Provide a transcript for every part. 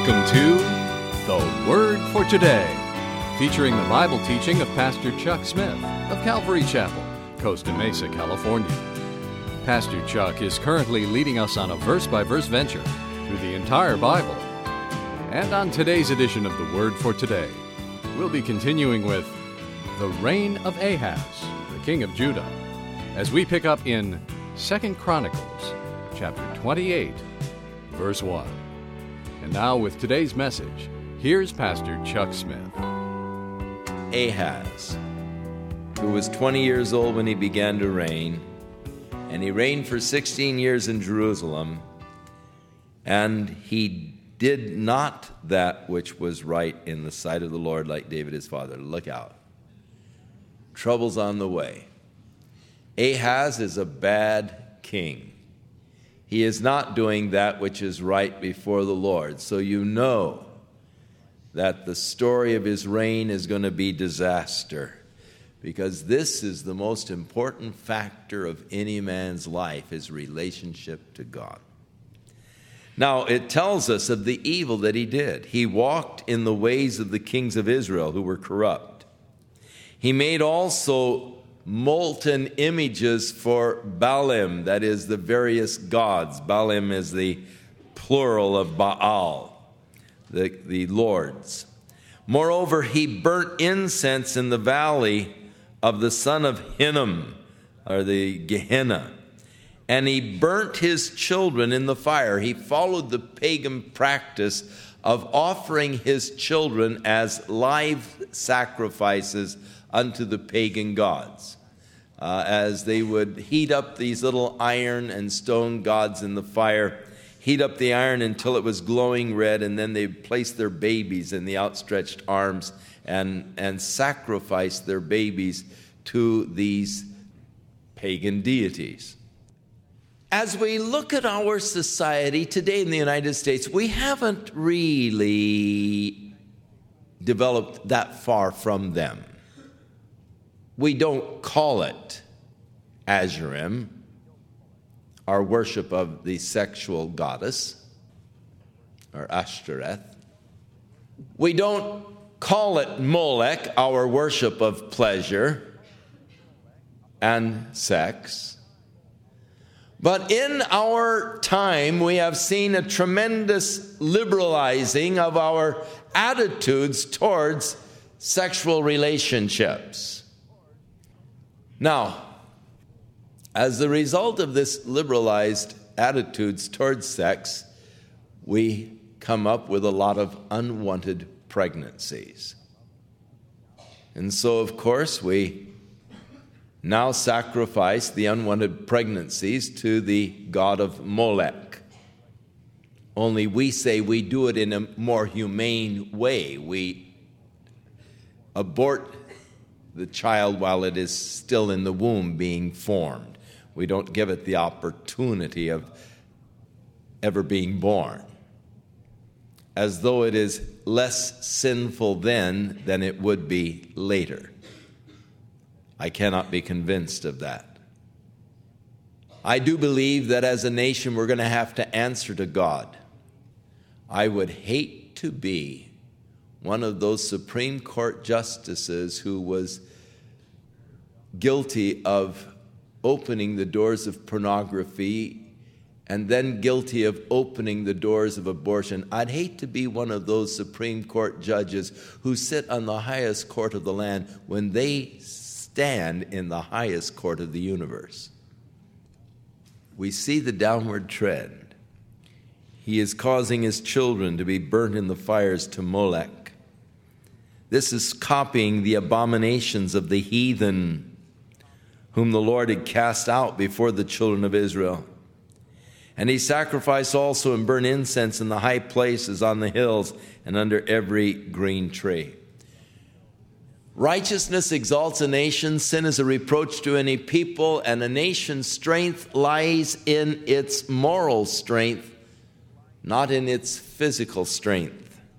Welcome to The Word for Today, featuring the Bible teaching of Pastor Chuck Smith of Calvary Chapel, Costa Mesa, California. Pastor Chuck is currently leading us on a verse-by-verse venture through the entire Bible. And on today's edition of The Word for Today, we'll be continuing with the reign of Ahaz, the king of Judah, as we pick up in 2 Chronicles, chapter 28, verse 1. And now with today's message, here's Pastor Chuck Smith. Ahaz, who was 20 years old when he began to reign, and he reigned for 16 years in Jerusalem, and he did not that which was right in the sight of the Lord like David his father. Look out. Trouble's on the way. Ahaz is a bad king. He is not doing that which is right before the Lord. So you know that the story of his reign is going to be disaster, because this is the most important factor of any man's life, his relationship to God. Now, it tells us of the evil that he did. He walked in the ways of the kings of Israel who were corrupt. He made also molten images for Baalim, that is, the various gods. Baalim is the plural of Baal, the lords. Moreover, he burnt incense in the valley of the son of Hinnom, or the Gehenna, and he burnt his children in the fire. He followed the pagan practice of offering his children as live sacrifices unto the pagan gods, as they would heat up these little iron and stone gods in the fire, heat up the iron until it was glowing red, and then they place their babies in the outstretched arms and sacrifice their babies to these pagan deities. As we look at our society today in the United States, we haven't really developed that far from them. We don't call it Asherim, our worship of the sexual goddess, or Ashtoreth. We don't call it Molech, our worship of pleasure and sex. But in our time, we have seen a tremendous liberalizing of our attitudes towards sexual relationships. Now, as a result of this liberalized attitudes towards sex, we come up with a lot of unwanted pregnancies. And so, of course, we now sacrifice the unwanted pregnancies to the god of Molech. Only we say we do it in a more humane way. We abort the child while it is still in the womb being formed. We don't give it the opportunity of ever being born, as though it is less sinful then than it would be later. I cannot be convinced of that. I do believe that as a nation we're going to have to answer to God. I would hate to be one of those Supreme Court justices who was guilty of opening the doors of pornography and then guilty of opening the doors of abortion. I'd hate to be one of those Supreme Court judges who sit on the highest court of the land when they stand in the highest court of the universe. We see the downward trend. He is causing his children to be burnt in the fires to Molech. This is copying the abominations of the heathen, whom the Lord had cast out before the children of Israel. And he sacrificed also and burned incense in the high places on the hills and under every green tree. Righteousness exalts a nation, sin is a reproach to any people, and a nation's strength lies in its moral strength, not in its physical strength.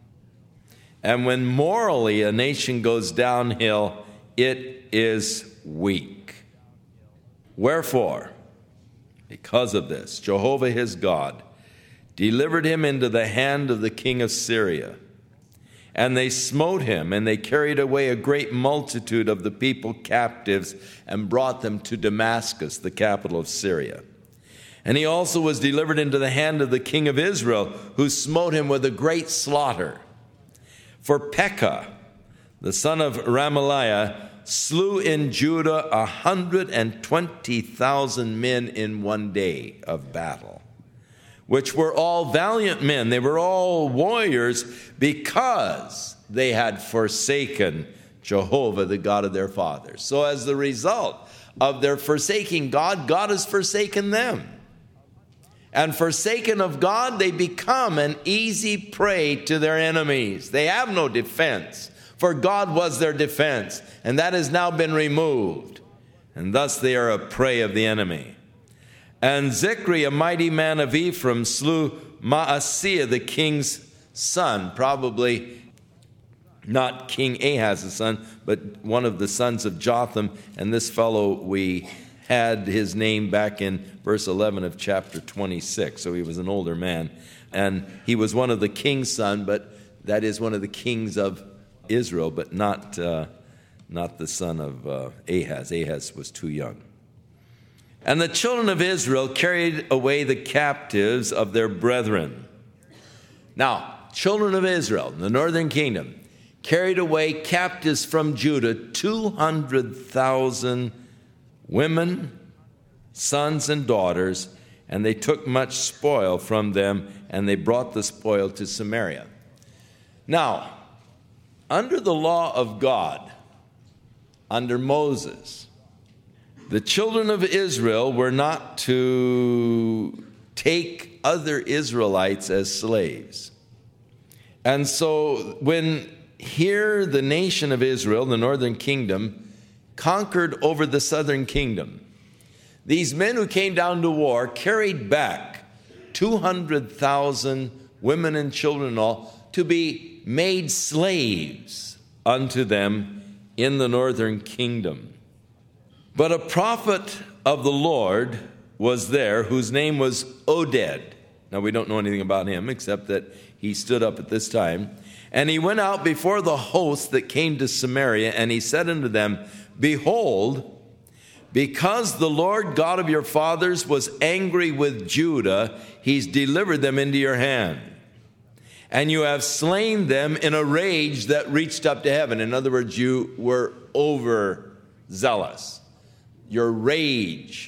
And when morally a nation goes downhill, it is weak. Wherefore, because of this, Jehovah his God delivered him into the hand of the king of Syria. And they smote him, and they carried away a great multitude of the people captives and brought them to Damascus, the capital of Syria. And he also was delivered into the hand of the king of Israel, who smote him with a great slaughter. For Pekah, the son of Ramaliah, slew in Judah 120,000 men in one day of battle, which were all valiant men. They were all warriors because they had forsaken Jehovah, the God of their fathers. So as the result of their forsaking God, God has forsaken them. And forsaken of God, they become an easy prey to their enemies. They have no defense, for God was their defense, and that has now been removed. And thus they are a prey of the enemy. And Zikri, a mighty man of Ephraim, slew Maaseiah, the king's son, probably not King Ahaz's son, but one of the sons of Jotham. And this fellow, we had his name back in verse 11 of chapter 26. So he was an older man. And he was one of the king's son, but that is one of the kings of Israel, but not the son of Ahaz. Ahaz was too young. And the children of Israel carried away the captives of their brethren. Now, children of Israel, the northern kingdom, carried away captives from Judah, 200,000 women, sons, and daughters, and they took much spoil from them, and they brought the spoil to Samaria. Now, under the law of God, under Moses, the children of Israel were not to take other Israelites as slaves. And so when here the nation of Israel, the northern kingdom, conquered over the southern kingdom, these men who came down to war carried back 200,000 women and children and all to be made slaves unto them in the northern kingdom. But a prophet of the Lord was there whose name was Oded. Now we don't know anything about him except that he stood up at this time. And he went out before the host that came to Samaria, and he said unto them, Behold, because the Lord God of your fathers was angry with Judah, he's delivered them into your hand. And you have slain them in a rage that reached up to heaven. In other words, you were overzealous. Your rage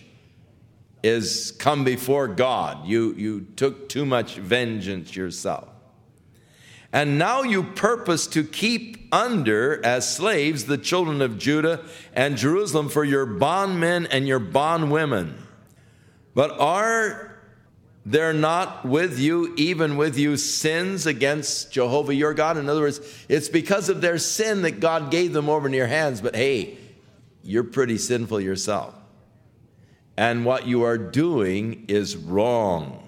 is come before God. You took too much vengeance yourself. And now you purpose to keep under as slaves the children of Judah and Jerusalem for your bondmen and your bondwomen. But are there not with you, even with you, sins against Jehovah your God? In other words, it's because of their sin that God gave them over into your hands. But hey, you're pretty sinful yourself. And what you are doing is wrong.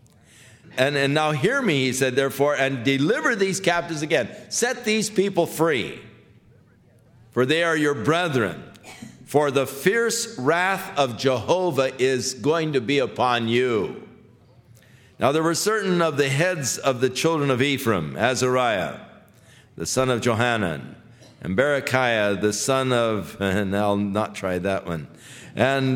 And now hear me, he said, therefore, and deliver these captives again. Set these people free, for they are your brethren. For the fierce wrath of Jehovah is going to be upon you. Now there were certain of the heads of the children of Ephraim, Azariah, the son of Johanan, and Berechiah, the son of, and I'll not try that one, and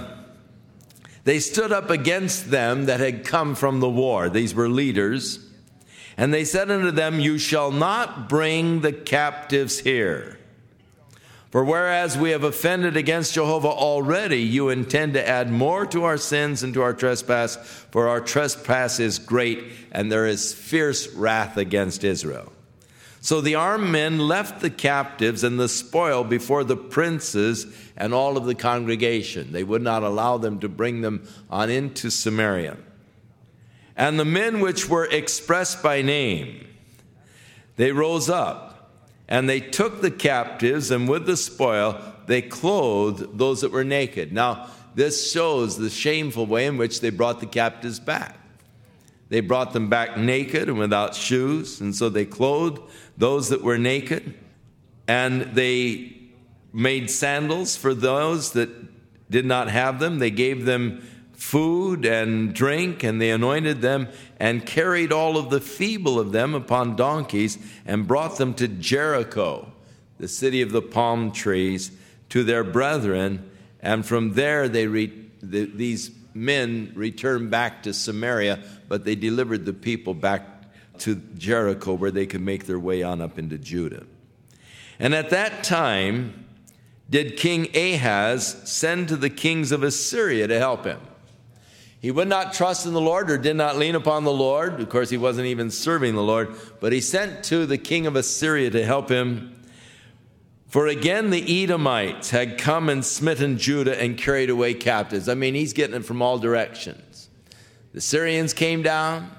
they stood up against them that had come from the war. These were leaders. And they said unto them, You shall not bring the captives here. For whereas we have offended against Jehovah already, you intend to add more to our sins and to our trespass, for our trespass is great, and there is fierce wrath against Israel. So the armed men left the captives and the spoil before the princes and all of the congregation. They would not allow them to bring them on into Samaria. And the men which were expressed by name, they rose up, and they took the captives, and with the spoil they clothed those that were naked. Now, this shows the shameful way in which they brought the captives back. They brought them back naked and without shoes, and so they clothed those that were naked, and they made sandals for those that did not have them. They gave them food and drink, and they anointed them and carried all of the feeble of them upon donkeys and brought them to Jericho, the city of the palm trees, to their brethren. And from there these men returned back to Samaria, but they delivered the people back to Jericho where they could make their way on up into Judah. And at that time did King Ahaz send to the kings of Assyria to help him. He would not trust in the Lord, or did not lean upon the Lord. Of course, he wasn't even serving the Lord, but he sent to the king of Assyria to help him. For again the Edomites had come and smitten Judah and carried away captives. I mean, he's getting it from all directions. The Syrians came down,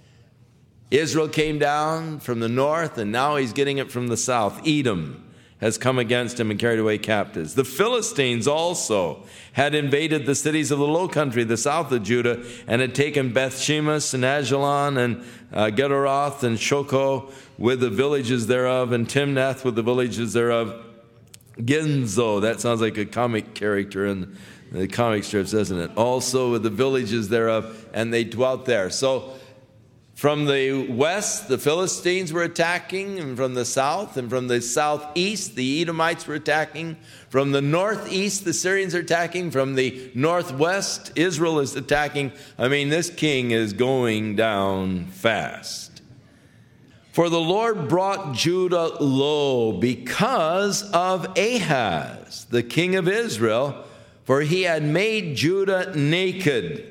Israel came down from the north, and now he's getting it from the south. Edom has come against him and carried away captives. The Philistines also had invaded the cities of the low country, the south of Judah, and had taken Beth-shemesh and Ajalon and Gederoth and Shoko with the villages thereof, and Timnath with the villages thereof. Ginzo, that sounds like a comic character in the comic strips, doesn't it? Also with the villages thereof, and they dwelt there. So from the west, the Philistines were attacking, and from the south, and from the southeast, the Edomites were attacking. From the northeast, the Syrians are attacking. From the northwest, Israel is attacking. I mean, this king is going down fast. For the Lord brought Judah low because of Ahaz, the king of Israel, for he had made Judah naked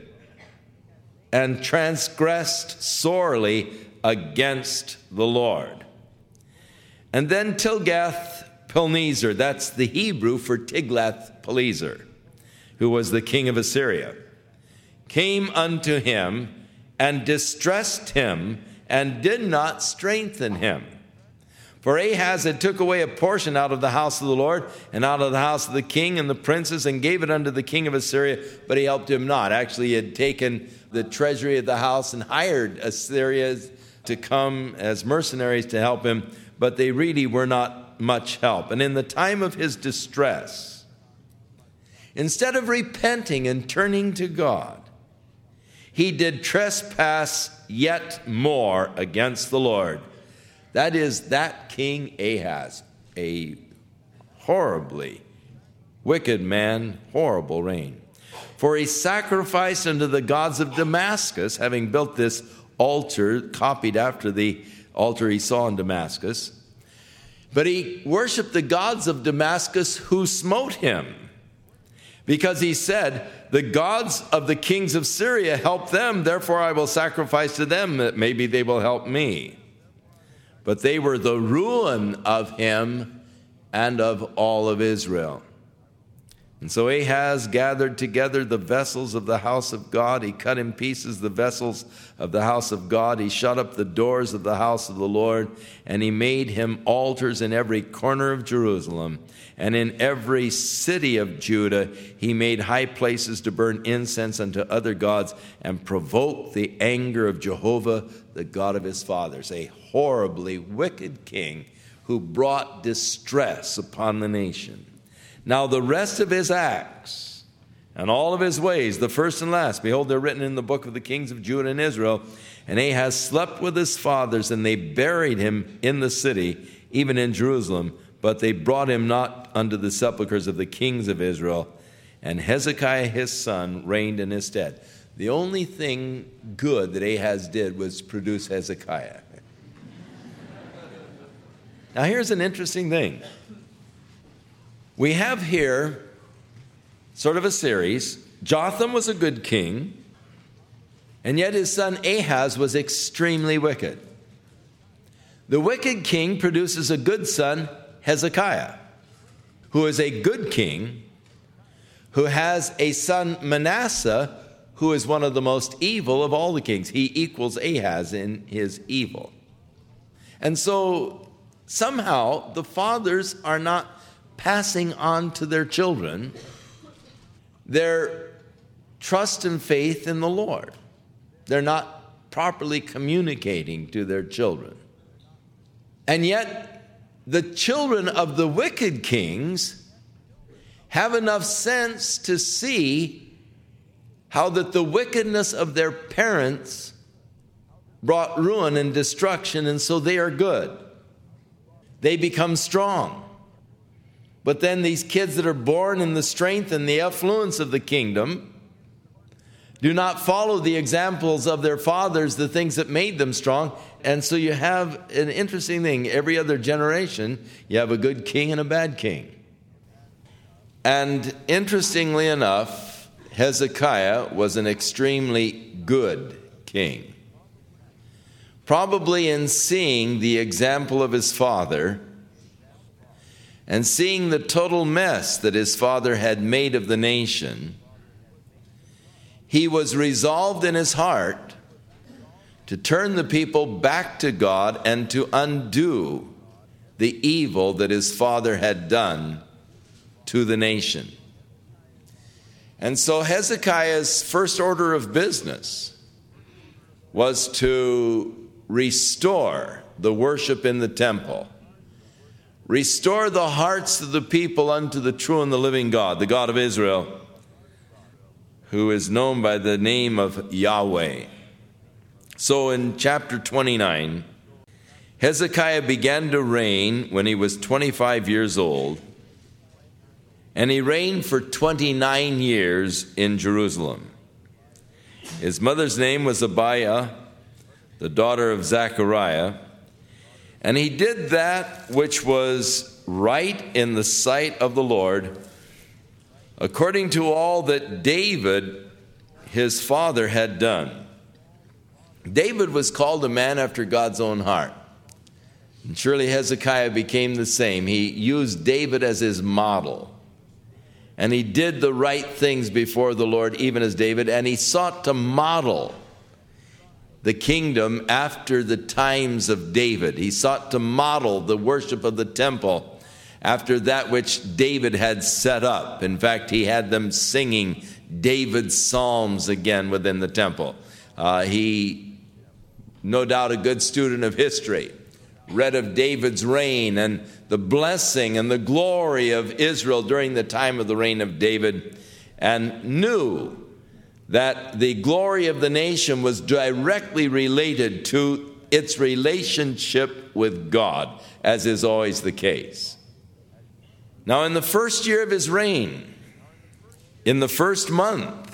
and transgressed sorely against the Lord. And then Tilgath-Pilneser, that's the Hebrew for Tiglath-Pileser, who was the king of Assyria, came unto him and distressed him and did not strengthen him. For Ahaz had took away a portion out of the house of the Lord and out of the house of the king and the princes, and gave it unto the king of Assyria, but he helped him not. Actually, he had taken the treasury of the house and hired Assyrians to come as mercenaries to help him, but they really were not much help. And in the time of his distress, instead of repenting and turning to God, he did trespass yet more against the Lord. That is, that King Ahaz, a horribly wicked man, horrible reign. For he sacrificed unto the gods of Damascus, having built this altar, copied after the altar he saw in Damascus. But he worshiped the gods of Damascus who smote him, because he said, the gods of the kings of Syria help them, therefore I will sacrifice to them, that maybe they will help me. But they were the ruin of him and of all of Israel. And so Ahaz gathered together the vessels of the house of God. He cut in pieces the vessels of the house of God. He shut up the doors of the house of the Lord. And he made him altars in every corner of Jerusalem. And in every city of Judah he made high places to burn incense unto other gods, and provoked the anger of Jehovah, the God of his fathers. A horribly wicked king who brought distress upon the nation. Now the rest of his acts and all of his ways, the first and last, behold, they're written in the book of the kings of Judah and Israel. And Ahaz slept with his fathers, and they buried him in the city, even in Jerusalem. But they brought him not unto the sepulchres of the kings of Israel. And Hezekiah his son reigned in his stead. The only thing good that Ahaz did was produce Hezekiah. Now here's an interesting thing. We have here sort of a series. Jotham was a good king, and yet his son Ahaz was extremely wicked. The wicked king produces a good son, Hezekiah, who is a good king, who has a son, Manasseh, who is one of the most evil of all the kings. He equals Ahaz in his evil. And so somehow the fathers are not passing on to their children their trust and faith in the Lord. They're not properly communicating to their children. And yet, the children of the wicked kings have enough sense to see how that the wickedness of their parents brought ruin and destruction, and so they are good. They become strong. But then these kids that are born in the strength and the affluence of the kingdom do not follow the examples of their fathers, the things that made them strong. And so you have an interesting thing. Every other generation, you have a good king and a bad king. And interestingly enough, Hezekiah was an extremely good king. Probably in seeing the example of his father and seeing the total mess that his father had made of the nation, he was resolved in his heart to turn the people back to God and to undo the evil that his father had done to the nation. And so Hezekiah's first order of business was to restore the worship in the temple, restore the hearts of the people unto the true and the living God, the God of Israel, who is known by the name of Yahweh. So in chapter 29, Hezekiah began to reign when he was 25 years old, and he reigned for 29 years in Jerusalem. His mother's name was Abiah, the daughter of Zechariah, and he did that which was right in the sight of the Lord, according to all that David, his father, had done. David was called a man after God's own heart. And surely Hezekiah became the same. He used David as his model. And he did the right things before the Lord, even as David. And he sought to model the kingdom after the times of David. He sought to model the worship of the temple after that which David had set up. In fact, he had them singing David's psalms again within the temple. He, no doubt a good student of history, read of David's reign and the blessing and the glory of Israel during the time of the reign of David, and knew that the glory of the nation was directly related to its relationship with God, as is always the case. Now, in the first year of his reign, in the first month,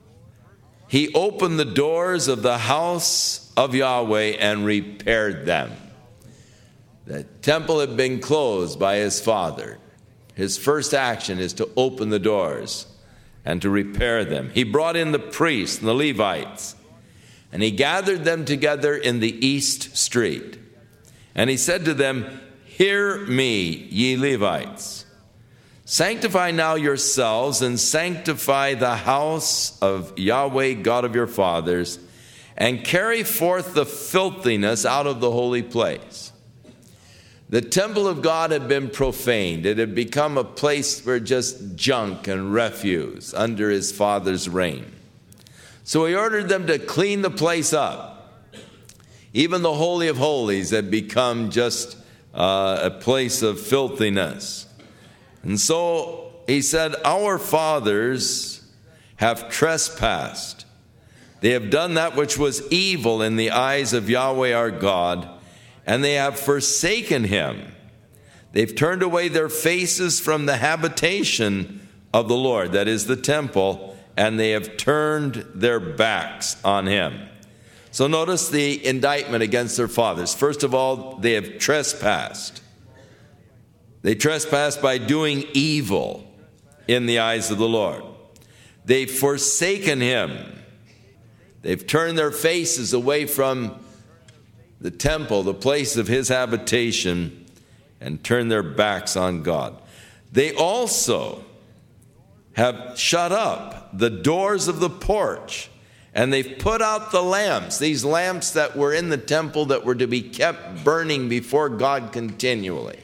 he opened the doors of the house of Yahweh and repaired them. The temple had been closed by his father. His first action is to open the doors and to repair them. He brought in the priests and the Levites, and he gathered them together in the east street. And he said to them, "Hear me, ye Levites. Sanctify now yourselves and sanctify the house of Yahweh, God of your fathers, and carry forth the filthiness out of the holy place." The temple of God had been profaned. It had become a place where just junk and refuse under his father's reign. So he ordered them to clean the place up. Even the Holy of Holies had become just a place of filthiness. And so he said, "Our fathers have trespassed. They have done that which was evil in the eyes of Yahweh our God, and they have forsaken him. They've turned away their faces from the habitation of the Lord," that is the temple, "and they have turned their backs on him." So notice the indictment against their fathers. First of all, they have trespassed. They trespassed by doing evil in the eyes of the Lord. They've forsaken him. They've turned their faces away from the temple, the place of his habitation, and turn their backs on God. They also have shut up the doors of the porch, and they've put out the lamps, these lamps that were in the temple that were to be kept burning before God continually.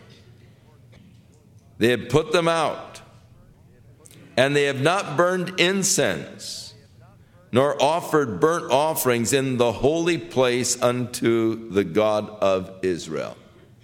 They have put them out, and they have not burned incense, nor offered burnt offerings in the holy place unto the God of Israel.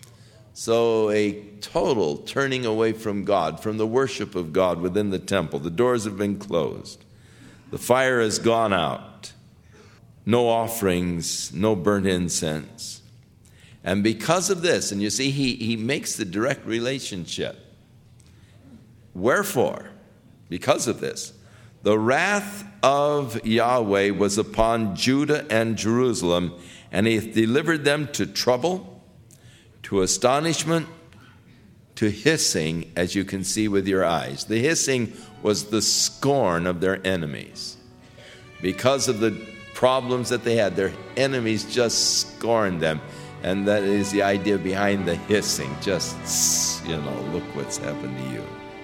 So a total turning away from God, from the worship of God within the temple. The doors have been closed. The fire has gone out. No offerings, no burnt incense. And because of this, and you see, he makes the direct relationship. Wherefore, because of this, the wrath of Yahweh was upon Judah and Jerusalem, and he hath delivered them to trouble, to astonishment, to hissing, as you can see with your eyes. The hissing was the scorn of their enemies. Because of the problems that they had, their enemies just scorned them. And that is the idea behind the hissing. Just, look what's happened to you.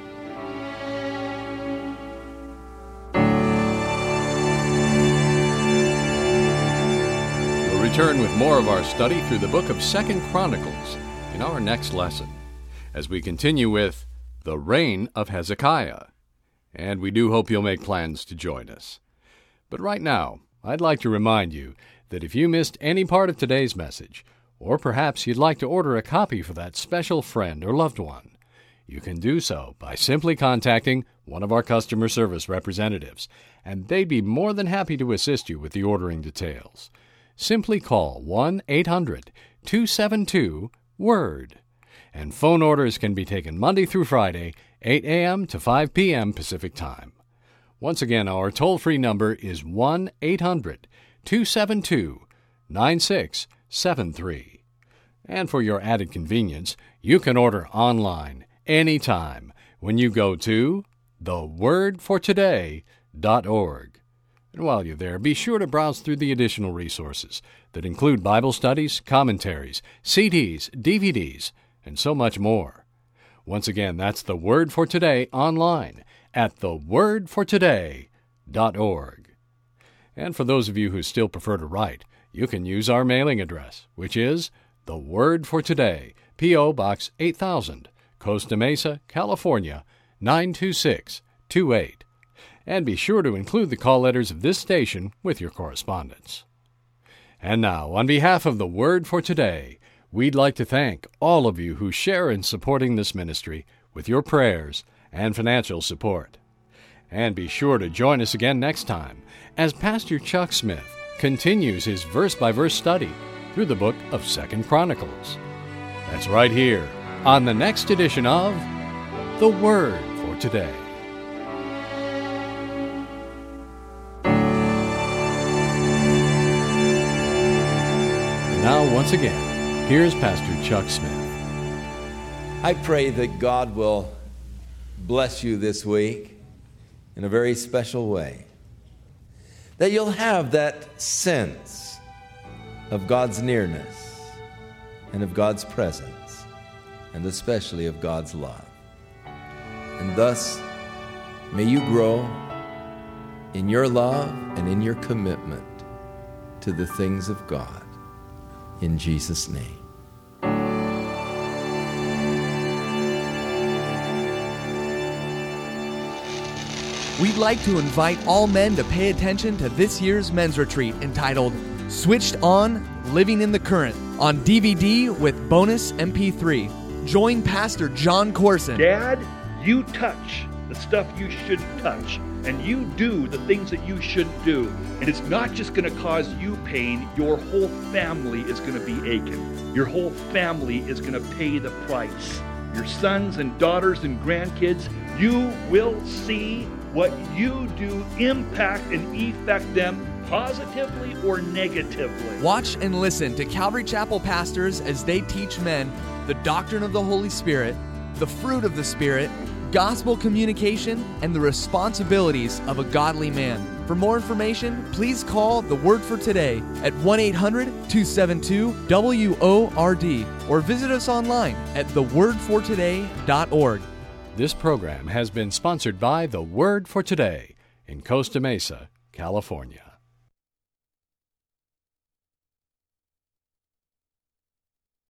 We'll return with more of our study through the book of 2 Chronicles in our next lesson, as we continue with the reign of Hezekiah. And we do hope you'll make plans to join us. But right now, I'd like to remind you that if you missed any part of today's message, or perhaps you'd like to order a copy for that special friend or loved one, you can do so by simply contacting one of our customer service representatives, and they'd be more than happy to assist you with the ordering details. Simply call 1-800-272-WORD. And phone orders can be taken Monday through Friday, 8 a.m. to 5 p.m. Pacific Time. Once again, our toll-free number is 1-800-272-9673. And for your added convenience, you can order online anytime when you go to thewordfortoday.org. And while you're there, be sure to browse through the additional resources that include Bible studies, commentaries, CDs, DVDs, and so much more. Once again, that's The Word for Today online at thewordfortoday.org. And for those of you who still prefer to write, you can use our mailing address, which is The Word for Today, P.O. Box 8000, Costa Mesa, California, 92628. And be sure to include the call letters of this station with your correspondence. And now, on behalf of The Word for Today, we'd like to thank all of you who share in supporting this ministry with your prayers and financial support. And be sure to join us again next time as Pastor Chuck Smith continues his verse-by-verse study through the book of 2 Chronicles. That's right here on the next edition of The Word for Today. And now, once again, here's Pastor Chuck Smith. I pray that God will bless you this week in a very special way. That you'll have that sense of God's nearness and of God's presence, and especially of God's love. And thus, may you grow in your love and in your commitment to the things of God. In Jesus' name. We'd like to invite all men to pay attention to this year's men's retreat entitled Switched On, Living in the Current on DVD with bonus MP3. Join Pastor John Corson. Dad, you touch the stuff you shouldn't touch, and you do the things that you shouldn't do. And it's not just going to cause you pain, your whole family is going to be aching. Your whole family is going to pay the price. Your sons and daughters and grandkids, you will see what you do impact and affect them positively or negatively. Watch and listen to Calvary Chapel pastors as they teach men the doctrine of the Holy Spirit, the fruit of the Spirit, gospel communication, and the responsibilities of a godly man. For more information, please call The Word for Today at 1-800-272-WORD or visit us online at thewordfortoday.org. This program has been sponsored by The Word for Today in Costa Mesa, California.